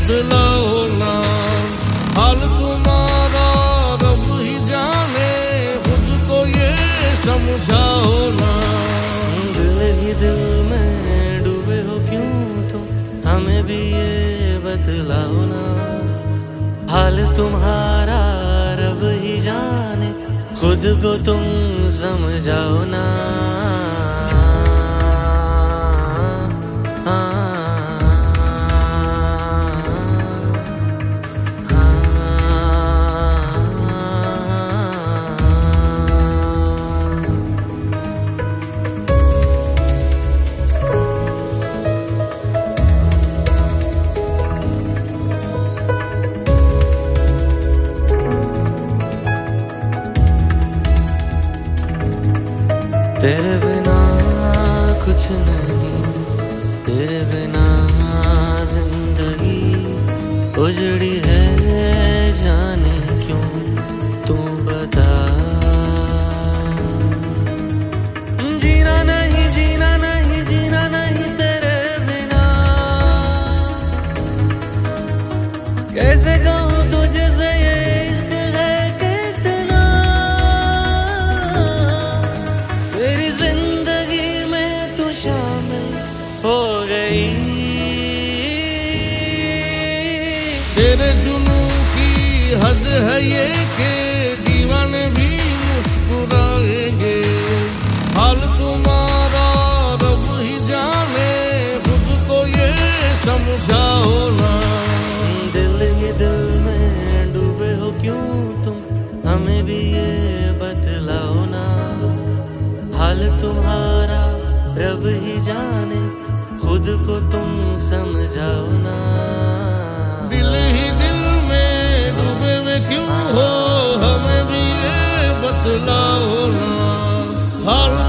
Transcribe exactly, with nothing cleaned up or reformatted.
बदलाओ ना। हाल तुम्हारा रब ही जाने, खुद को ये समझाओ ना। दिल ही दिल में डूबे हो क्यों तुम, हमें भी ये बतलाओ ना। हाल तुम्हारा रब ही जाने, खुद को तुम समझाओ ना। तेरे बिना कुछ नहीं, तेरे बिना जिंदगी उजड़ी है, जाने क्यों तू बता। जीना नहीं जीना नहीं जीना नहीं तेरे बिना, कैसे कहूँ तुझसे ये इश्क है कितना। तेरी जिंदगी में तू शामिल हो गई, तेरे जुनू की हद है ये कि दीवाने भी मुस्कुराएंगे। हाल तुम्हारा रब ही जाने, खुद को ये समझाओ ना। दिल ही दिल में डूबे हो क्यों तुम, हमें भी ये बतलाओ ना। हाल तुम्हारा रब ही जाने, खुद को तुम समझाओ ना। दिल ही दिल में डूबे हुए क्यों हो, हमें भी ये बतलाओ ना। हाल